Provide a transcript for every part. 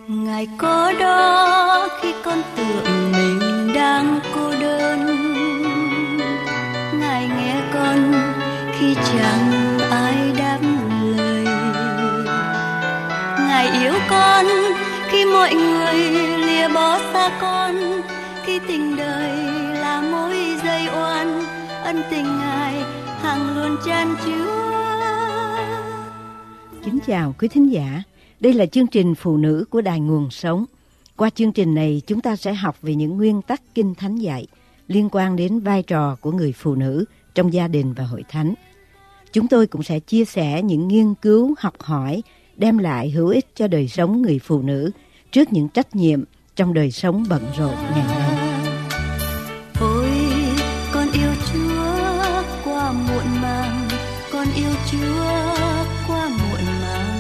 Ngài có đó khi con tưởng mình đang cô đơn. Ngài nghe con khi chẳng ai đáp lời. Ngài yêu con khi mọi người lìa bỏ xa con. Khi tình đời là mối dây oan, ân tình Ngài hằng luôn chan chứa. Kính chào quý thính giả. Đây là chương trình Phụ nữ của Đài Nguồn Sống. Qua chương trình này, chúng ta sẽ học về những nguyên tắc Kinh Thánh dạy liên quan đến vai trò của người phụ nữ trong gia đình và hội thánh. Chúng tôi cũng sẽ chia sẻ những nghiên cứu, học hỏi đem lại hữu ích cho đời sống người phụ nữ trước những trách nhiệm trong đời sống bận rộn ngày nay. Ôi, con yêu Chúa qua muộn màng, con yêu Chúa qua muộn màng.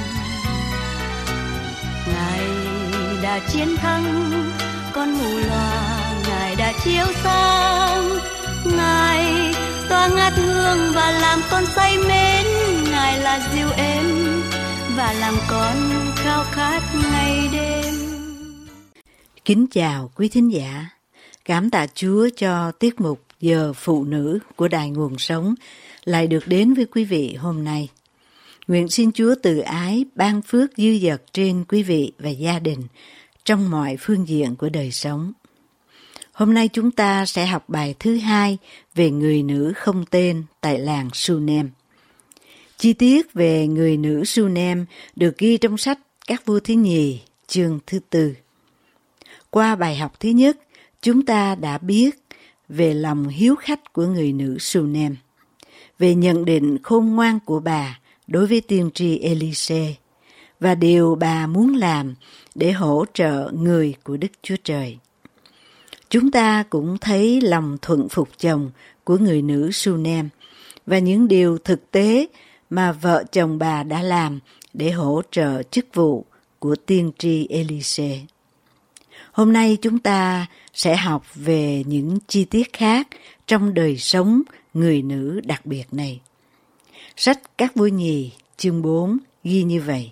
Ngài đã chiến thắng con mù lòa, Ngài đã chiếu sáng. Ngài tỏa ngát hương và làm con say mến. Ngài là dịu êm và làm con khao khát ngày đêm. Kính chào quý thính giả. Cảm tạ Chúa cho tiết mục Giờ Phụ Nữ của Đài Nguồn Sống lại được đến với quý vị hôm nay. Nguyện xin Chúa từ ái ban phước dư dật trên quý vị và gia đình trong mọi phương diện của đời sống. Hôm nay chúng ta sẽ học bài thứ 2 về người nữ không tên tại làng Sunem. Chi tiết về người nữ Sunem được ghi trong sách Các Vua Thứ Nhì, chương thứ 4. Qua bài học thứ nhất, chúng ta đã biết về lòng hiếu khách của người nữ Sunem, về nhận định khôn ngoan của bà đối với tiên tri Elise và điều bà muốn làm để hỗ trợ người của Đức Chúa Trời. Chúng ta cũng thấy lòng thuận phục chồng của người nữ Sunem và những điều thực tế mà vợ chồng bà đã làm để hỗ trợ chức vụ của tiên tri Elise. Hôm nay chúng ta sẽ học về những chi tiết khác trong đời sống người nữ đặc biệt này. Sách Các Vua Nhì chương 4 ghi như vậy.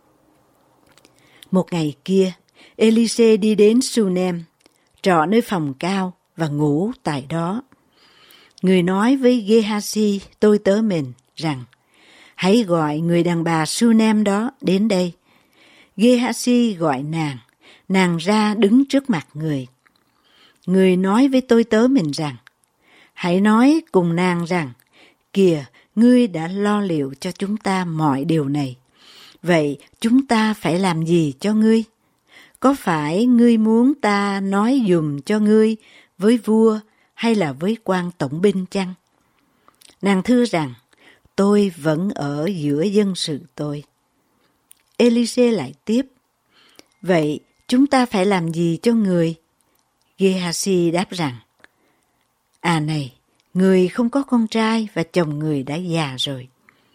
Một ngày kia, Elise đi đến Sunem, trọ nơi phòng cao và ngủ tại đó. Người nói với Gehazi, tôi tớ mình, rằng hãy gọi người đàn bà Sunem đó đến đây. Gehazi gọi nàng ra đứng trước mặt người. Người nói với tôi tớ mình rằng, hãy nói cùng nàng rằng, kìa, ngươi đã lo liệu cho chúng ta mọi điều này. Vậy chúng ta phải làm gì cho ngươi? Có phải ngươi muốn ta nói dùm cho ngươi với vua hay là với quan tổng binh chăng? Nàng thưa rằng, tôi vẫn ở giữa dân sự tôi. Elise lại tiếp, vậy chúng ta phải làm gì cho người? Gehazi đáp rằng, này, người không có con trai và chồng người đã già rồi.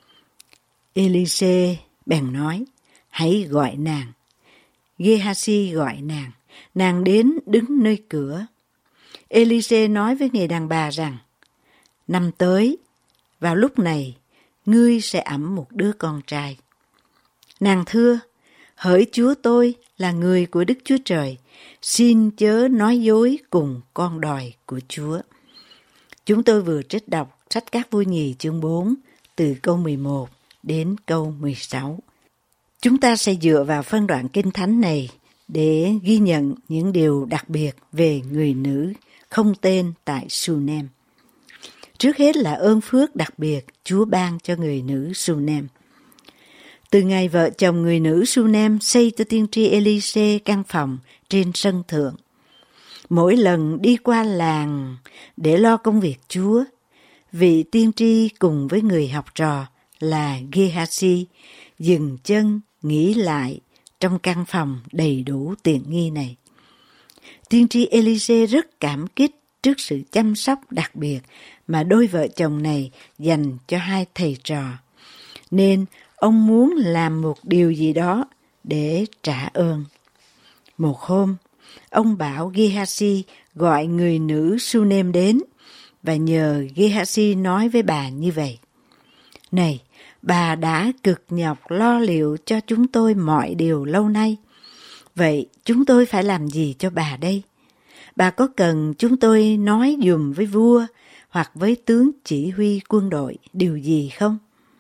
Elise bèn nói, hãy gọi nàng. Gehazi gọi nàng đến đứng nơi cửa. Elise nói với người đàn bà rằng, năm tới, vào lúc này, ngươi sẽ ẵm một đứa con trai. Nàng thưa, hỡi Chúa tôi là người của Đức Chúa Trời, xin chớ nói dối cùng con đòi của Chúa. Chúng tôi vừa trích đọc sách Các Vua Nhì chương 4 từ câu 11 đến câu 16. Chúng ta sẽ dựa vào phân đoạn Kinh Thánh này để ghi nhận những điều đặc biệt về người nữ không tên tại Sunem. Trước hết là ơn phước đặc biệt Chúa ban cho người nữ Sunem. Từ ngày vợ chồng người nữ Sunem xây cho tiên tri Elise căn phòng trên sân thượng, mỗi lần đi qua làng để lo công việc Chúa, vị tiên tri cùng với người học trò là Gehazi dừng chân nghỉ lại trong căn phòng đầy đủ tiện nghi này. Tiên tri Elise rất cảm kích trước sự chăm sóc đặc biệt mà đôi vợ chồng này dành cho hai thầy trò, nên ông muốn làm một điều gì đó để trả ơn. Một hôm, ông bảo Gehazi gọi người nữ Sunem đến và nhờ Gehazi nói với bà như vậy. Này, bà đã cực nhọc lo liệu cho chúng tôi mọi điều lâu nay. Vậy chúng tôi phải làm gì cho bà đây? Bà có cần chúng tôi nói dùm với vua hoặc với tướng chỉ huy quân đội điều gì không?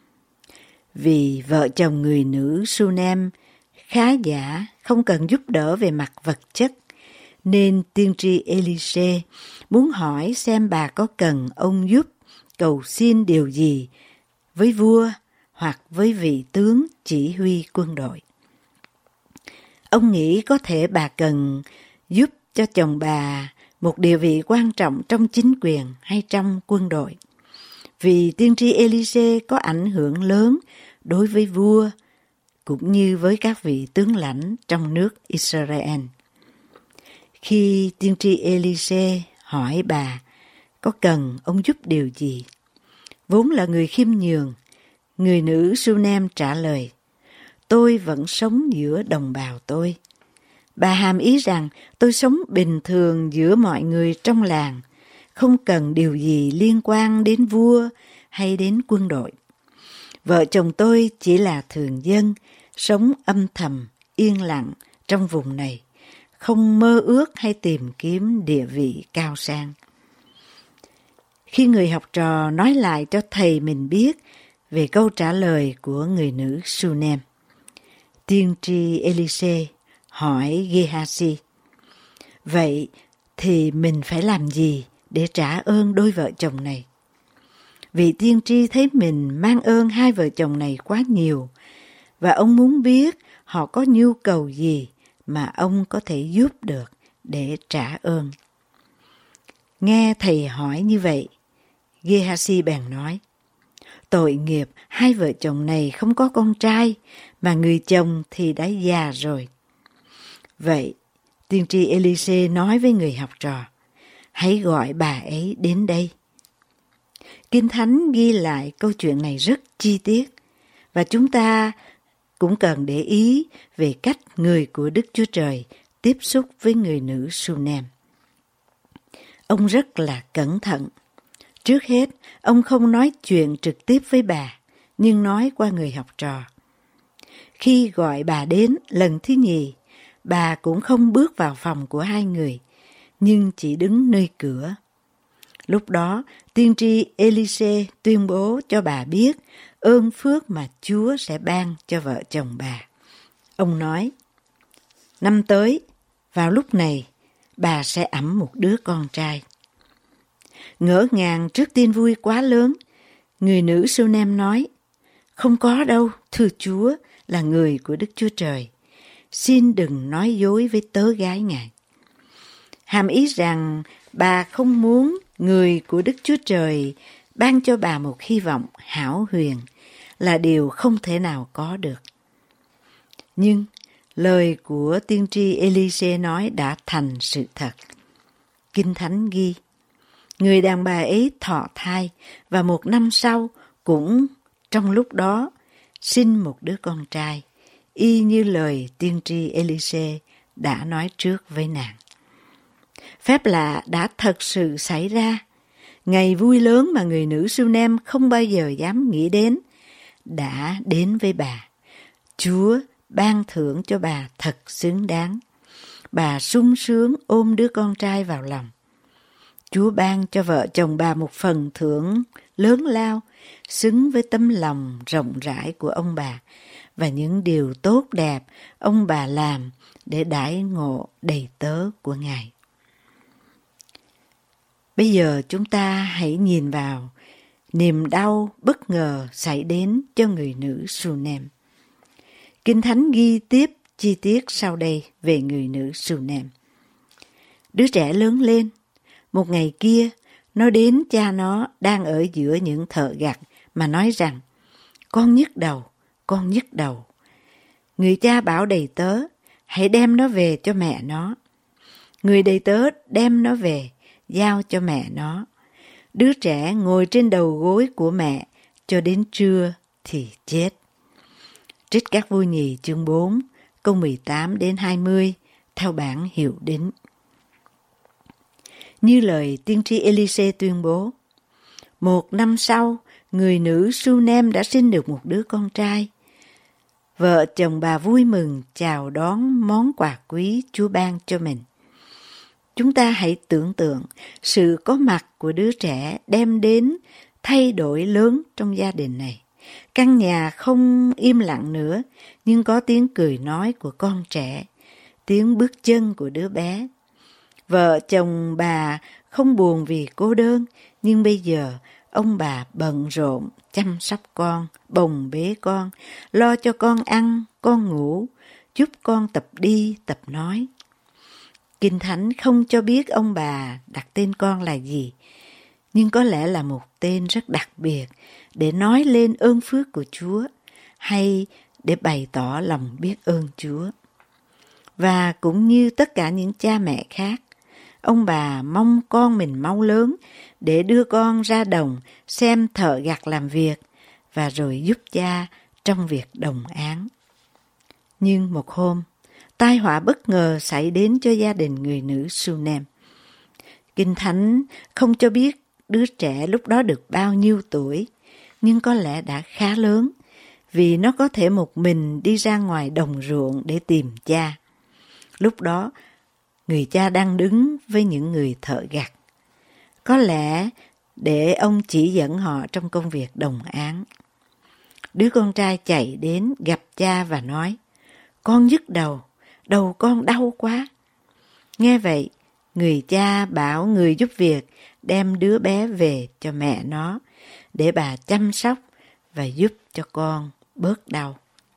Vì vợ chồng người nữ Sunem khá giả, không cần giúp đỡ về mặt vật chất, nên tiên tri Elise muốn hỏi xem bà có cần ông giúp cầu xin điều gì với vua hoặc với vị tướng chỉ huy quân đội. Ông nghĩ có thể bà cần giúp cho chồng bà một địa vị quan trọng trong chính quyền hay trong quân đội, vì tiên tri Elise có ảnh hưởng lớn đối với vua cũng như với các vị tướng lãnh trong nước Israel. Khi tiên tri Elise hỏi bà có cần ông giúp điều gì, vốn là người khiêm nhường, người nữ Sunem trả lời: tôi vẫn sống giữa đồng bào tôi. Bà hàm ý rằng tôi sống bình thường giữa mọi người trong làng, không cần điều gì liên quan đến vua hay đến quân đội. Vợ chồng tôi chỉ là thường dân, sống âm thầm, yên lặng trong vùng này, không mơ ước hay tìm kiếm địa vị cao sang. Khi người học trò nói lại cho thầy mình biết về câu trả lời của người nữ Sunem, tiên tri Elise hỏi Gehazi: vậy thì mình phải làm gì để trả ơn đôi vợ chồng này? Vị tiên tri thấy mình mang ơn hai vợ chồng này quá nhiều, và ông muốn biết họ có nhu cầu gì mà ông có thể giúp được để trả ơn. Nghe thầy hỏi như vậy, Gehazi bèn nói: tội nghiệp, hai vợ chồng này không có con trai, mà người chồng thì đã già rồi. Vậy, tiên tri Elise nói với người học trò: hãy gọi bà ấy đến đây. Kinh Thánh ghi lại câu chuyện này rất chi tiết, và chúng ta cũng cần để ý về cách người của Đức Chúa Trời tiếp xúc với người nữ Sunem. Ông rất là cẩn thận. Trước hết, ông không nói chuyện trực tiếp với bà, nhưng nói qua người học trò. Khi gọi bà đến lần thứ nhì, bà cũng không bước vào phòng của hai người, nhưng chỉ đứng nơi cửa. Lúc đó, tiên tri Elise tuyên bố cho bà biết ơn phước mà Chúa sẽ ban cho vợ chồng bà. Ông nói: năm tới, vào lúc này, bà sẽ ẵm một đứa con trai. Ngỡ ngàng trước tin vui quá lớn, người nữ Sunem nói: không có đâu, thưa Chúa, là người của Đức Chúa Trời. Xin đừng nói dối với tớ gái Ngài. Hàm ý rằng bà không muốn người của Đức Chúa Trời ban cho bà một hy vọng hão huyền là điều không thể nào có được. Nhưng lời của tiên tri Elise nói đã thành sự thật. Kinh Thánh ghi: người đàn bà ấy thọ thai và 1 năm sau cũng trong lúc đó sinh một đứa con trai, y như lời tiên tri Elise đã nói trước với nàng. Phép lạ đã thật sự xảy ra. Ngày vui lớn mà người nữ Sunem không bao giờ dám nghĩ đến đã đến với bà. Chúa ban thưởng cho bà thật xứng đáng. Bà sung sướng ôm đứa con trai vào lòng. Chúa ban cho vợ chồng bà một phần thưởng lớn lao, xứng với tấm lòng rộng rãi của ông bà và những điều tốt đẹp ông bà làm để đãi ngộ đầy tớ của Ngài. Bây giờ chúng ta hãy nhìn vào niềm đau bất ngờ xảy đến cho người nữ Sunem. Kinh Thánh ghi tiếp chi tiết sau đây về người nữ Sunem. Đứa trẻ lớn lên. Một ngày kia, nó đến cha nó đang ở giữa những thợ gặt mà nói rằng: con nhức đầu, con nhức đầu. Người cha bảo đầy tớ: hãy đem nó về cho mẹ nó. Người đầy tớ đem nó về, giao cho mẹ nó. Đứa trẻ ngồi trên đầu gối của mẹ cho đến trưa thì chết. Trích Các Vua Nhì chương 4, câu 18 đến 20 theo bản Hiệu Đính. Như lời tiên tri Elise tuyên bố, 1 năm sau, người nữ Sunem đã sinh được một đứa con trai. vợ chồng bà vui mừng chào đón món quà quý Chúa ban cho mình. Chúng ta hãy tưởng tượng sự có mặt của đứa trẻ đem đến thay đổi lớn trong gia đình này. Căn nhà không im lặng nữa, nhưng có tiếng cười nói của con trẻ, tiếng bước chân của đứa bé. Vợ chồng bà không buồn vì cô đơn, nhưng bây giờ ông bà bận rộn chăm sóc con, bồng bế con, lo cho con ăn, con ngủ, giúp con tập đi, tập nói. Kinh Thánh không cho biết ông bà đặt tên con là gì, nhưng có lẽ là một tên rất đặc biệt để nói lên ơn phước của Chúa hay để bày tỏ lòng biết ơn Chúa. Và cũng như tất cả những cha mẹ khác, ông bà mong con mình mau lớn để đưa con ra đồng xem thợ gặt làm việc và rồi giúp cha trong việc đồng áng. Nhưng một hôm, tai họa bất ngờ xảy đến cho gia đình người nữ Sunem. Kinh Thánh không cho biết đứa trẻ lúc đó được bao nhiêu tuổi, nhưng có lẽ đã khá lớn, vì nó có thể một mình đi ra ngoài đồng ruộng để tìm cha. Lúc đó, người cha đang đứng với những người thợ gặt. Có lẽ để ông chỉ dẫn họ trong công việc đồng áng. Đứa con trai chạy đến gặp cha và nói, con nhức đầu con đau quá. Nghe vậy, người cha bảo người giúp việc đem đứa bé về cho mẹ nó để bà chăm sóc và giúp cho con bớt đau.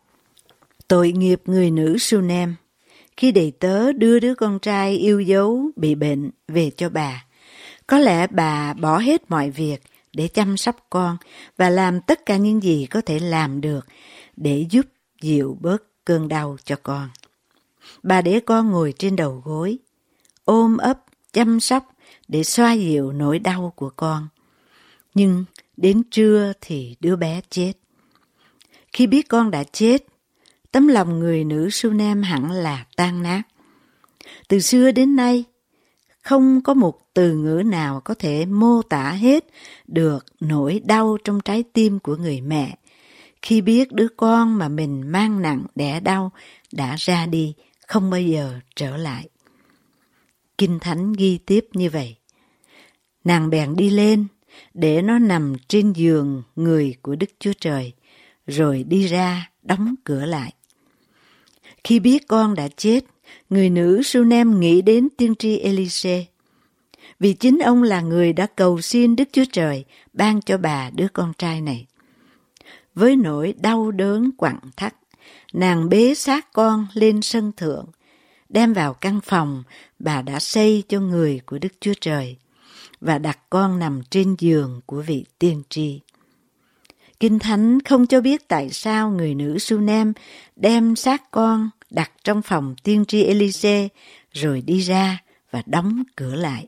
Tội nghiệp người nữ Sunem, khi đầy tớ đưa đứa con trai yêu dấu bị bệnh về cho bà. Có lẽ bà bỏ hết mọi việc để chăm sóc con và làm tất cả những gì có thể làm được để giúp dịu bớt cơn đau cho con. Bà để con ngồi trên đầu gối, ôm ấp, chăm sóc để xoa dịu nỗi đau của con. Nhưng đến trưa thì đứa bé chết. Khi biết con đã chết, tấm lòng người nữ Sunem hẳn là tan nát. Từ xưa đến nay, không có một từ ngữ nào có thể mô tả hết được nỗi đau trong trái tim của người mẹ khi biết đứa con mà mình mang nặng đẻ đau đã ra đi, không bao giờ trở lại. Kinh Thánh ghi tiếp như vậy. Nàng bèn đi lên để nó nằm trên giường người của Đức Chúa Trời, rồi đi ra đóng cửa lại. Khi biết con đã chết, người nữ Sunem nghĩ đến tiên tri Elise, vì chính ông là người đã cầu xin Đức Chúa Trời ban cho bà đứa con trai này. Với nỗi đau đớn quặn thắt, nàng bế xác con lên sân thượng, đem vào căn phòng bà đã xây cho người của Đức Chúa Trời, và đặt con nằm trên giường của vị tiên tri. Kinh Thánh không cho biết tại sao người nữ Sunem đem xác con đặt trong phòng tiên tri Elise rồi đi ra và đóng cửa lại.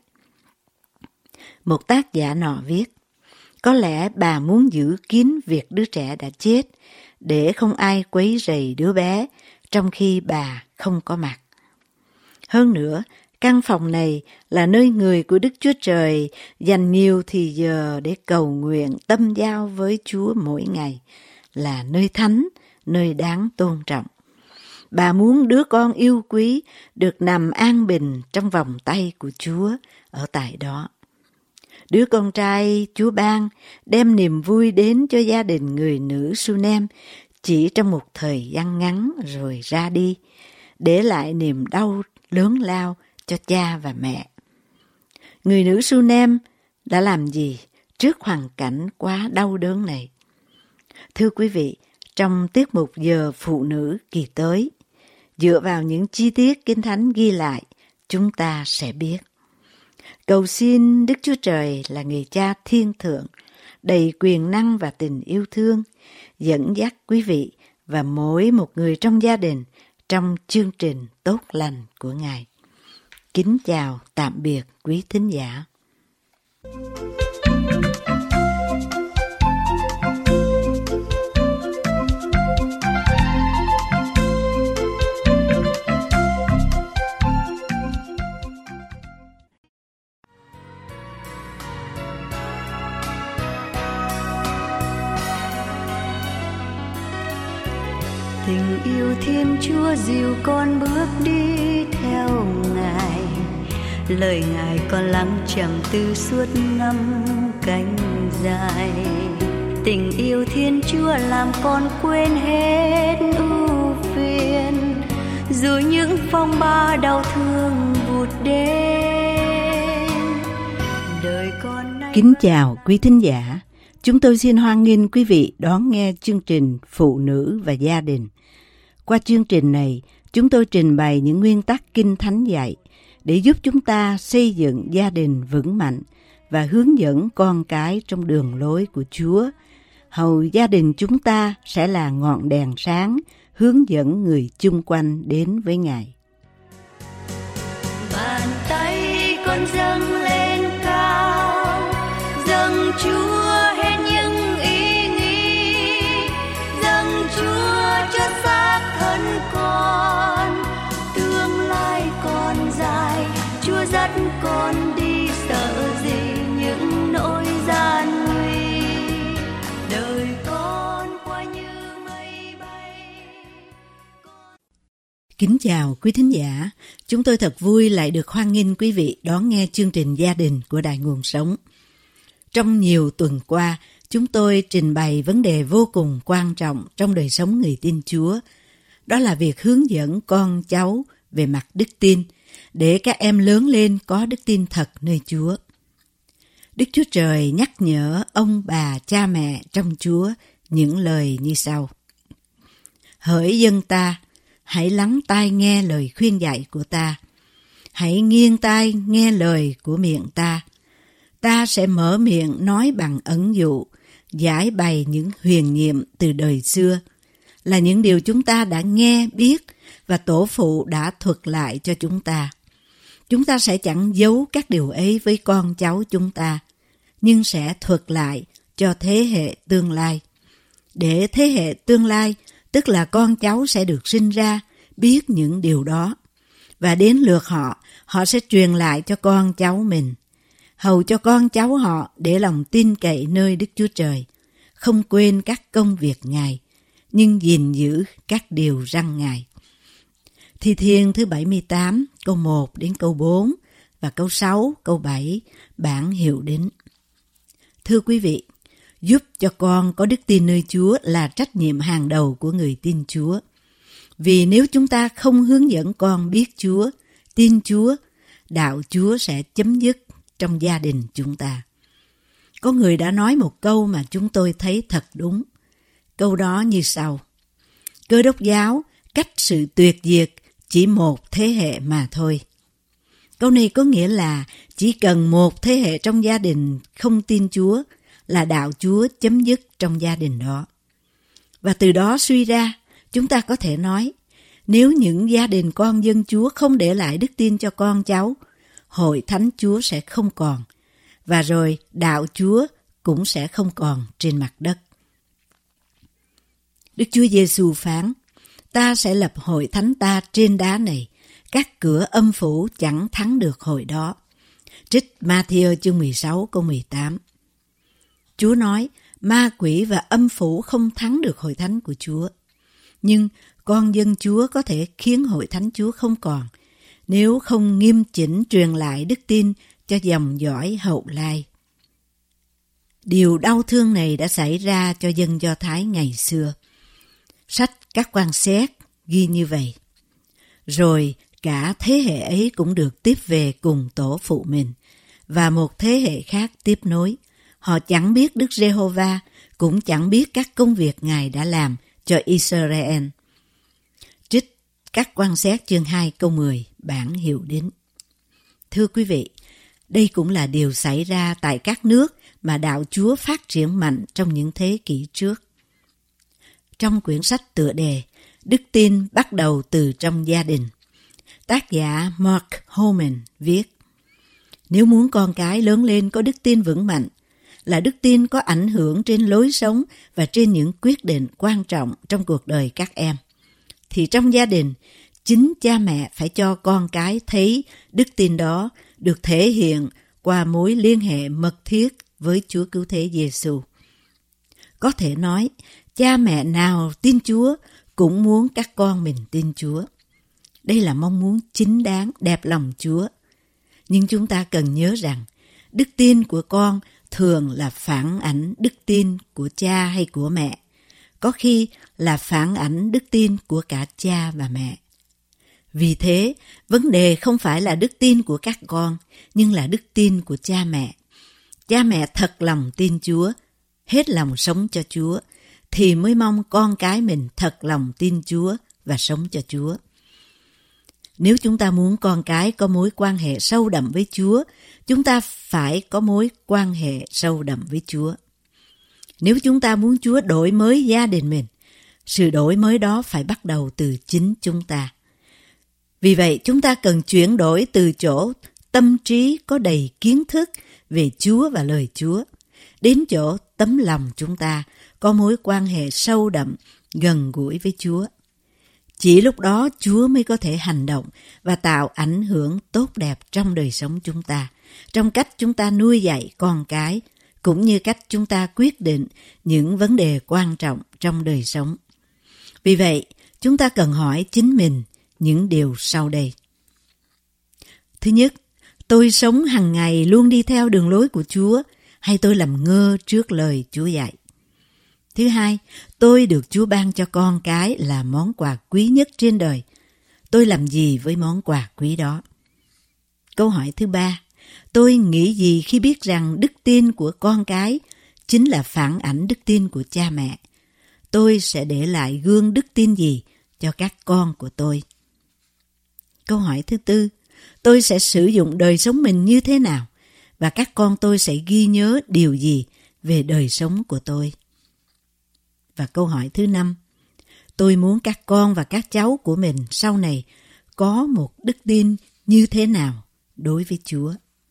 Một tác giả nọ viết, có lẽ bà muốn giữ kín việc đứa trẻ đã chết để không ai quấy rầy đứa bé trong khi bà không có mặt. Hơn nữa, căn phòng này là nơi người của Đức Chúa Trời dành nhiều thì giờ để cầu nguyện tâm giao với Chúa mỗi ngày, là nơi thánh, nơi đáng tôn trọng. Bà muốn đứa con yêu quý được nằm an bình trong vòng tay của Chúa ở tại đó. Đứa con trai Chúa ban đem niềm vui đến cho gia đình người nữ Sunem chỉ trong một thời gian ngắn rồi ra đi, để lại niềm đau lớn lao cho cha và mẹ. Người nữ Sunem đã làm gì trước hoàn cảnh quá đau đớn này? Thưa quý vị, trong tiết mục Giờ Phụ Nữ kỳ tới, dựa vào những chi tiết Kinh Thánh ghi lại, chúng ta sẽ biết. Cầu xin Đức Chúa Trời là người cha thiên thượng, đầy quyền năng và tình yêu thương, dẫn dắt quý vị và mỗi một người trong gia đình trong chương trình tốt lành của Ngài. Kính chào, tạm biệt quý thính giả. Tình Thiên Chúa dìu con bước đi theo Ngài. Lời Ngài con lắng chẳng từ suốt năm cánh dài. Tình yêu Thiên Chúa làm con quên hết ưu phiền, dù những phong ba đau thương vụt đến. Đời con nay... Kính chào quý thính giả. Chúng tôi xin hoan nghênh quý vị đón nghe chương trình Phụ nữ và gia đình. Qua chương trình này, chúng tôi trình bày những nguyên tắc Kinh Thánh dạy để giúp chúng ta xây dựng gia đình vững mạnh và hướng dẫn con cái trong đường lối của Chúa. Hầu gia đình chúng ta sẽ là ngọn đèn sáng hướng dẫn người chung quanh đến với Ngài. Bàn tay con dâng lên cao, dâng Chúa hết những ý nghĩ, dâng Chúa cho xác thân con. Tương lai còn dài, Chúa dắt con đi, sợ gì những nỗi gian nguy. Đời con qua như mây bay. Kính chào quý thính giả. Chúng tôi thật vui lại được hoan nghênh quý vị đón nghe chương trình gia đình của Đài Nguồn Sống. Trong nhiều tuần qua, chúng tôi trình bày vấn đề vô cùng quan trọng trong đời sống người tin Chúa. Đó là việc hướng dẫn con cháu về mặt đức tin, để các em lớn lên có đức tin thật nơi Chúa. Đức Chúa Trời nhắc nhở ông bà cha mẹ trong Chúa những lời như sau. Hỡi dân ta, hãy lắng tai nghe lời khuyên dạy của ta. Hãy nghiêng tai nghe lời của miệng ta. Ta sẽ mở miệng nói bằng ẩn dụ, giải bày những huyền nhiệm từ đời xưa, là những điều chúng ta đã nghe biết và tổ phụ đã thuật lại cho chúng ta. Chúng ta sẽ chẳng giấu các điều ấy với con cháu chúng ta, nhưng sẽ thuật lại cho thế hệ tương lai. Để thế hệ tương lai, tức là con cháu sẽ được sinh ra, biết những điều đó. Và đến lượt họ sẽ truyền lại cho con cháu mình. Hầu cho con cháu họ để lòng tin cậy nơi Đức Chúa Trời, không quên các công việc Ngài, nhưng gìn giữ các điều răn Ngài. Thi Thiên thứ 78, câu 1 đến câu 4 và câu 6, câu 7, bản hiệu đính. Thưa quý vị, giúp cho con có đức tin nơi Chúa là trách nhiệm hàng đầu của người tin Chúa. Vì nếu chúng ta không hướng dẫn con biết Chúa, tin Chúa, đạo Chúa sẽ chấm dứt trong gia đình chúng ta. Có người đã nói một câu mà chúng tôi thấy thật đúng. Câu đó như sau. Cơ đốc giáo cách sự tuyệt diệt chỉ một thế hệ mà thôi. Câu này có nghĩa là chỉ cần một thế hệ trong gia đình không tin Chúa là đạo Chúa chấm dứt trong gia đình đó. Và từ đó suy ra, chúng ta có thể nói, nếu những gia đình con dân Chúa không để lại đức tin cho con cháu, hội thánh Chúa sẽ không còn, và rồi đạo Chúa cũng sẽ không còn trên mặt đất. Đức Chúa Giêsu phán, ta sẽ lập hội thánh ta trên đá này, các cửa âm phủ chẳng thắng được hội đó. Trích Ma-thi-ơ chương 16 câu 18. Chúa nói, ma quỷ và âm phủ không thắng được hội thánh của Chúa. Nhưng con dân Chúa có thể khiến hội thánh Chúa không còn, nếu không nghiêm chỉnh truyền lại đức tin cho dòng dõi hậu lai. Điều đau thương này đã xảy ra cho dân Do Thái ngày xưa. Sách Các Quan Xét ghi như vậy. Rồi cả thế hệ ấy cũng được tiếp về cùng tổ phụ mình, và một thế hệ khác tiếp nối. Họ chẳng biết Đức Giê-hô-va, cũng chẳng biết các công việc Ngài đã làm cho Israel. Trích Các Quan Xét chương 2 câu 10, bản hiệu đính. Thưa quý vị, đây cũng là điều xảy ra tại các nước mà đạo Chúa phát triển mạnh trong những thế kỷ trước. Trong quyển sách tựa đề Đức tin bắt đầu từ trong gia đình, tác giả Mark Holman viết, nếu muốn con cái lớn lên có đức tin vững mạnh, là đức tin có ảnh hưởng trên lối sống và trên những quyết định quan trọng trong cuộc đời các em, thì trong gia đình, chính cha mẹ phải cho con cái thấy đức tin đó được thể hiện qua mối liên hệ mật thiết với Chúa Cứu Thế Giêsu. Có thể nói, cha mẹ nào tin Chúa cũng muốn các con mình tin Chúa. Đây là mong muốn chính đáng, đẹp lòng Chúa. Nhưng chúng ta cần nhớ rằng, đức tin của con thường là phản ảnh đức tin của cha hay của mẹ. Có khi là phản ảnh đức tin của cả cha và mẹ. Vì thế, vấn đề không phải là đức tin của các con, nhưng là đức tin của cha mẹ. Cha mẹ thật lòng tin Chúa, hết lòng sống cho Chúa, thì mới mong con cái mình thật lòng tin Chúa và sống cho Chúa. Nếu chúng ta muốn con cái có mối quan hệ sâu đậm với Chúa, chúng ta phải có mối quan hệ sâu đậm với Chúa. Nếu chúng ta muốn Chúa đổi mới gia đình mình, sự đổi mới đó phải bắt đầu từ chính chúng ta. Vì vậy, chúng ta cần chuyển đổi từ chỗ tâm trí có đầy kiến thức về Chúa và lời Chúa, đến chỗ tấm lòng chúng ta có mối quan hệ sâu đậm, gần gũi với Chúa. Chỉ lúc đó Chúa mới có thể hành động và tạo ảnh hưởng tốt đẹp trong đời sống chúng ta, trong cách chúng ta nuôi dạy con cái, cũng như cách chúng ta quyết định những vấn đề quan trọng trong đời sống. Vì vậy, chúng ta cần hỏi chính mình những điều sau đây. Thứ nhất, tôi sống hàng ngày luôn đi theo đường lối của Chúa, hay tôi làm ngơ trước lời Chúa dạy? Thứ hai, tôi được Chúa ban cho con cái là món quà quý nhất trên đời. Tôi làm gì với món quà quý đó? Câu hỏi thứ ba, tôi nghĩ gì khi biết rằng đức tin của con cái chính là phản ảnh đức tin của cha mẹ? Tôi sẽ để lại gương đức tin gì cho các con của tôi? Câu hỏi thứ tư, tôi sẽ sử dụng đời sống mình như thế nào? Và các con tôi sẽ ghi nhớ điều gì về đời sống của tôi? Và câu hỏi thứ năm, tôi muốn các con và các cháu của mình sau này có một đức tin như thế nào đối với Chúa?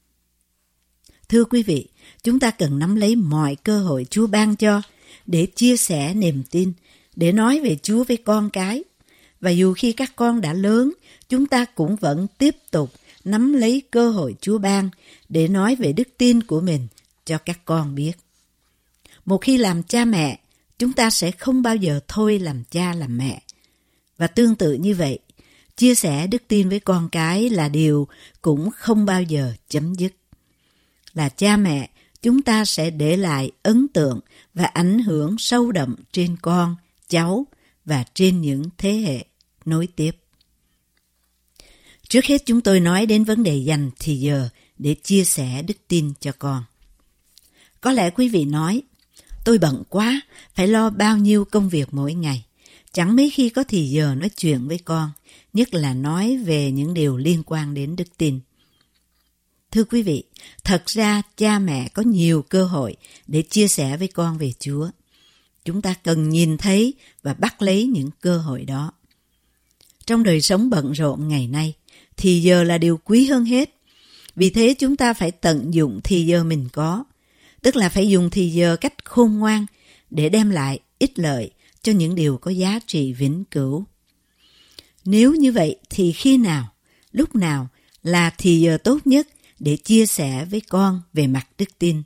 Thưa quý vị, chúng ta cần nắm lấy mọi cơ hội Chúa ban cho để chia sẻ niềm tin, để nói về Chúa với con cái. Và dù khi các con đã lớn, chúng ta cũng vẫn tiếp tục nắm lấy cơ hội Chúa ban để nói về đức tin của mình cho các con biết. Một khi làm cha mẹ, chúng ta sẽ không bao giờ thôi làm cha làm mẹ. Và tương tự như vậy, chia sẻ đức tin với con cái là điều cũng không bao giờ chấm dứt. Là cha mẹ, chúng ta sẽ để lại ấn tượng và ảnh hưởng sâu đậm trên con, cháu và trên những thế hệ nối tiếp. Trước hết chúng tôi nói đến vấn đề dành thì giờ để chia sẻ đức tin cho con. Có lẽ quý vị nói, tôi bận quá, phải lo bao nhiêu công việc mỗi ngày. Chẳng mấy khi có thì giờ nói chuyện với con, nhất là nói về những điều liên quan đến đức tin. Thưa quý vị, thật ra cha mẹ có nhiều cơ hội để chia sẻ với con về Chúa. Chúng ta cần nhìn thấy và bắt lấy những cơ hội đó. Trong đời sống bận rộn ngày nay, thì giờ là điều quý hơn hết. Vì thế chúng ta phải tận dụng thì giờ mình có, tức là phải dùng thì giờ cách khôn ngoan để đem lại ích lợi cho những điều có giá trị vĩnh cửu. Nếu như vậy thì khi nào, lúc nào là thì giờ tốt nhất để chia sẻ với con về mặt đức tin?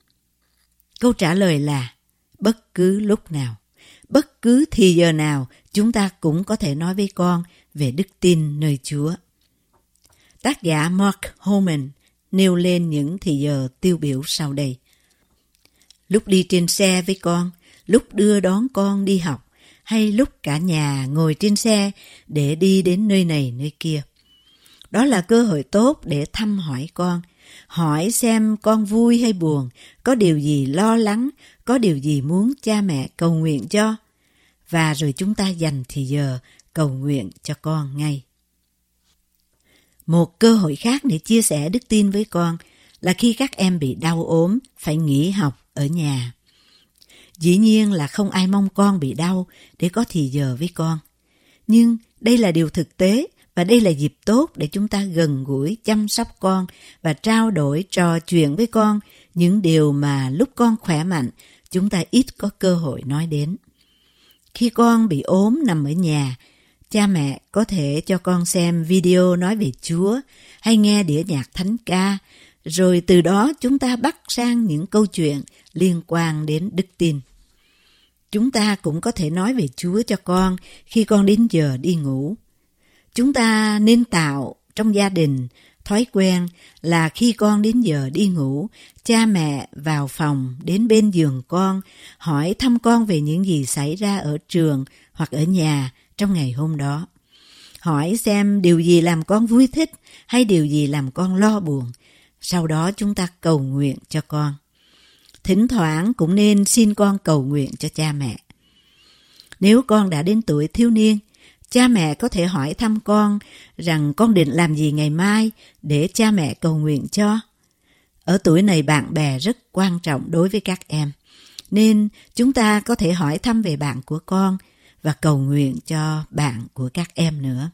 Câu trả lời là bất cứ lúc nào, bất cứ thì giờ nào chúng ta cũng có thể nói với con về đức tin nơi Chúa. Tác giả Mark Holman nêu lên những thì giờ tiêu biểu sau đây. Lúc đi trên xe với con, lúc đưa đón con đi học, hay lúc cả nhà ngồi trên xe để đi đến nơi này nơi kia. Đó là cơ hội tốt để thăm hỏi con, hỏi xem con vui hay buồn, có điều gì lo lắng, có điều gì muốn cha mẹ cầu nguyện cho. Và rồi chúng ta dành thì giờ cầu nguyện cho con ngay. Một cơ hội khác để chia sẻ đức tin với con là khi các em bị đau ốm, phải nghỉ học ở nhà. Dĩ nhiên là không ai mong con bị đau để có thì giờ với con. Nhưng đây là điều thực tế và đây là dịp tốt để chúng ta gần gũi chăm sóc con và trao đổi trò chuyện với con những điều mà lúc con khỏe mạnh chúng ta ít có cơ hội nói đến. Khi con bị ốm nằm ở nhà, cha mẹ có thể cho con xem video nói về Chúa hay nghe đĩa nhạc thánh ca, rồi từ đó chúng ta bắt sang những câu chuyện liên quan đến đức tin. Chúng ta cũng có thể nói về Chúa cho con khi con đến giờ đi ngủ. Chúng ta nên tạo trong gia đình thói quen là khi con đến giờ đi ngủ, cha mẹ vào phòng đến bên giường con, hỏi thăm con về những gì xảy ra ở trường hoặc ở nhà trong ngày hôm đó. Hỏi xem điều gì làm con vui thích hay điều gì làm con lo buồn. Sau đó chúng ta cầu nguyện cho con. Thỉnh thoảng cũng nên xin con cầu nguyện cho cha mẹ. Nếu con đã đến tuổi thiếu niên, cha mẹ có thể hỏi thăm con rằng con định làm gì ngày mai để cha mẹ cầu nguyện cho. Ở tuổi này bạn bè rất quan trọng đối với các em, nên chúng ta có thể hỏi thăm về bạn của con và cầu nguyện cho bạn của các em nữa.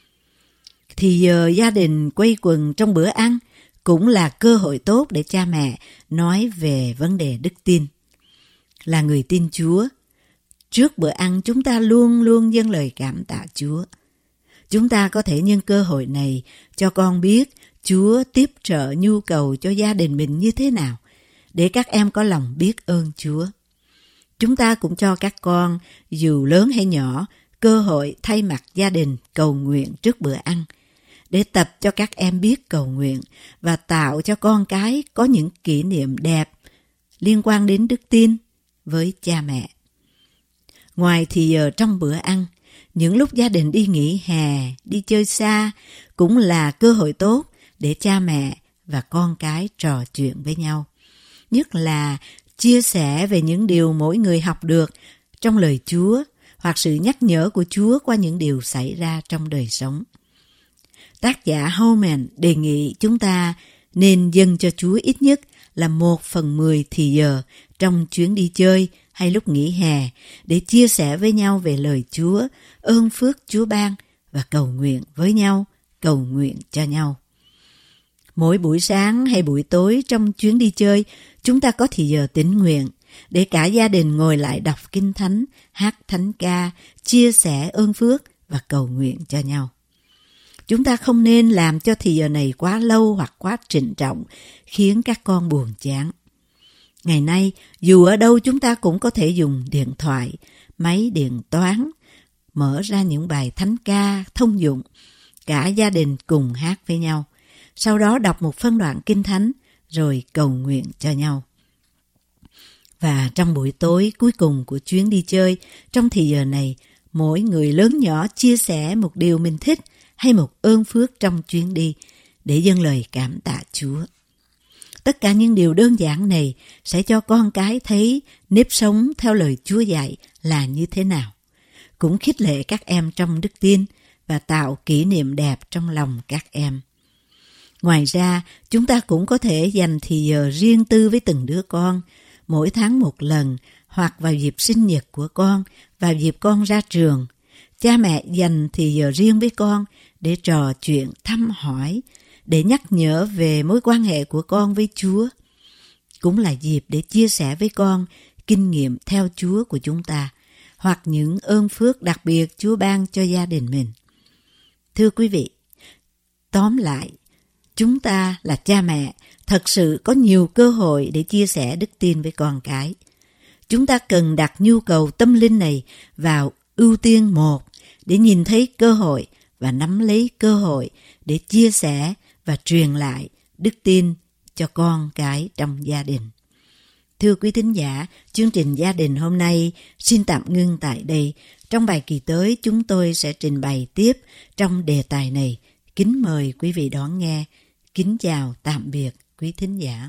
Thì giờ gia đình quây quần trong bữa ăn cũng là cơ hội tốt để cha mẹ nói về vấn đề đức tin. Là người tin Chúa, trước bữa ăn chúng ta luôn luôn dâng lời cảm tạ Chúa. Chúng ta có thể nhân cơ hội này cho con biết Chúa tiếp trợ nhu cầu cho gia đình mình như thế nào, để các em có lòng biết ơn Chúa. Chúng ta cũng cho các con, dù lớn hay nhỏ, cơ hội thay mặt gia đình cầu nguyện trước bữa ăn, để tập cho các em biết cầu nguyện và tạo cho con cái có những kỷ niệm đẹp liên quan đến đức tin với cha mẹ. Ngoài thì giờ trong bữa ăn, những lúc gia đình đi nghỉ hè, đi chơi xa cũng là cơ hội tốt để cha mẹ và con cái trò chuyện với nhau. Nhất là chia sẻ về những điều mỗi người học được trong lời Chúa hoặc sự nhắc nhở của Chúa qua những điều xảy ra trong đời sống. Tác giả Holman đề nghị chúng ta nên dâng cho Chúa ít nhất là 1/10 thì giờ trong chuyến đi chơi hay lúc nghỉ hè để chia sẻ với nhau về lời Chúa, ơn phước Chúa ban và cầu nguyện với nhau, cầu nguyện cho nhau. Mỗi buổi sáng hay buổi tối trong chuyến đi chơi, chúng ta có thì giờ tĩnh nguyện để cả gia đình ngồi lại đọc Kinh Thánh, hát thánh ca, chia sẻ ơn phước và cầu nguyện cho nhau. Chúng ta không nên làm cho thì giờ này quá lâu hoặc quá trịnh trọng, khiến các con buồn chán. Ngày nay, dù ở đâu chúng ta cũng có thể dùng điện thoại, máy điện toán, mở ra những bài thánh ca thông dụng, cả gia đình cùng hát với nhau. Sau đó đọc một phân đoạn Kinh Thánh, rồi cầu nguyện cho nhau. Và trong buổi tối cuối cùng của chuyến đi chơi, trong thì giờ này, mỗi người lớn nhỏ chia sẻ một điều mình thích hay một ơn phước trong chuyến đi để dâng lời cảm tạ Chúa. Tất cả những điều đơn giản này sẽ cho con cái thấy nếp sống theo lời Chúa dạy là như thế nào, cũng khích lệ các em trong đức tin và tạo kỷ niệm đẹp trong lòng các em. Ngoài ra, chúng ta cũng có thể dành thì giờ riêng tư với từng đứa con, mỗi tháng một lần hoặc vào dịp sinh nhật của con, vào dịp con ra trường. Cha mẹ dành thì giờ riêng với con để trò chuyện, thăm hỏi, để nhắc nhở về mối quan hệ của con với Chúa. Cũng là dịp để chia sẻ với con kinh nghiệm theo Chúa của chúng ta, hoặc những ơn phước đặc biệt Chúa ban cho gia đình mình. Thưa quý vị, tóm lại, chúng ta là cha mẹ thật sự có nhiều cơ hội để chia sẻ đức tin với con cái. Chúng ta cần đặt nhu cầu tâm linh này vào ưu tiên một để nhìn thấy cơ hội và nắm lấy cơ hội để chia sẻ và truyền lại đức tin cho con cái trong gia đình. Thưa quý thính giả, chương trình Gia đình hôm nay xin tạm ngưng tại đây. Trong bài kỳ tới chúng tôi sẽ trình bày tiếp trong đề tài này. Kính mời quý vị đón nghe. Kính chào tạm biệt quý thính giả.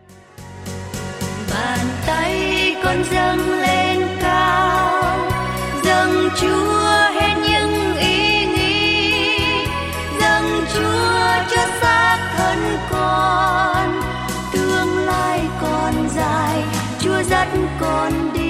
Bàn tay con dâng lên cao, dâng Chúa hết những ý nghĩ, dâng Chúa cho xác thân con. Tương lai còn dài, Chúa dắt con đi.